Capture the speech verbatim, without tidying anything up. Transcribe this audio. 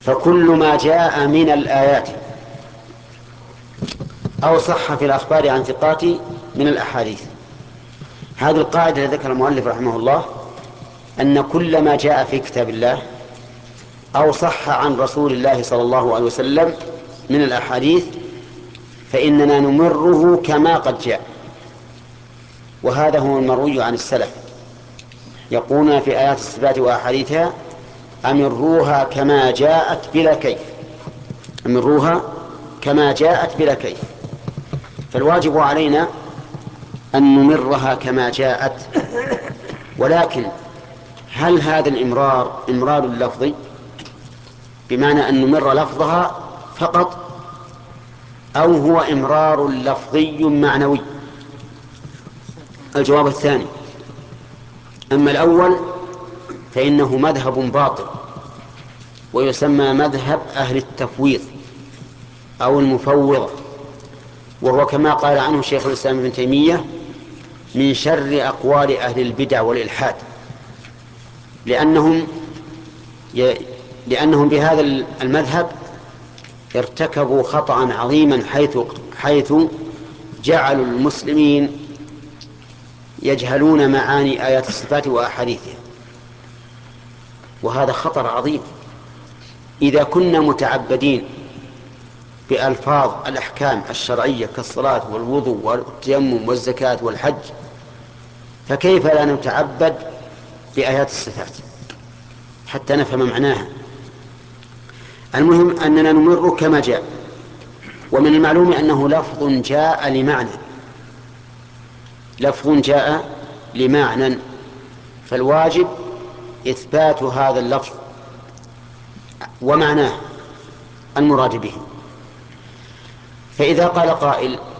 فكل ما جاء من الآيات أو صح في الأخبار عن ثقات من الأحاديث. هذه القاعدة التي ذكر المؤلف رحمه الله، أن كل ما جاء في كتاب الله أو صح عن رسول الله صلى الله عليه وسلم من الأحاديث فإننا نمره كما قد جاء. وهذا هو المروي عن السلف، يقولون في آيات الصفات وأحاديثها: أمروها كما جاءت بلا كيف، أمروها كما جاءت بلا كيف. فالواجب علينا أن نمرها كما جاءت، ولكن هل هذا الإمرار إمرار لفظي بمعنى أن نمر لفظها فقط، أو هو إمرار لفظي معنوي؟ الجواب الثاني. أما الأول فإنه مذهب باطل، ويسمى مذهب أهل التفويض أو المفوضة، وهو كما قال عنه شيخ الإسلام ابن تيمية: من شر أقوال أهل البدع والإلحاد، لأنهم ي... لأنهم بهذا المذهب ارتكبوا خطأ عظيما، حيث حيث جعلوا المسلمين يجهلون معاني آيات الصفات وأحاديثها، وهذا خطر عظيم. إذا كنا متعبدين بألفاظ الأحكام الشرعية كالصلاة والوضوء والتيمم والزكاة والحج، فكيف لا نتعبد بآيات الصفات حتى نفهم معناها؟ المهم أننا نمر كما جاء، ومن المعلوم أنه لفظ جاء لمعنى، لفظ جاء لمعنى، فالواجب إثبات هذا اللفظ ومعناه المراد به. فإذا قال قائل: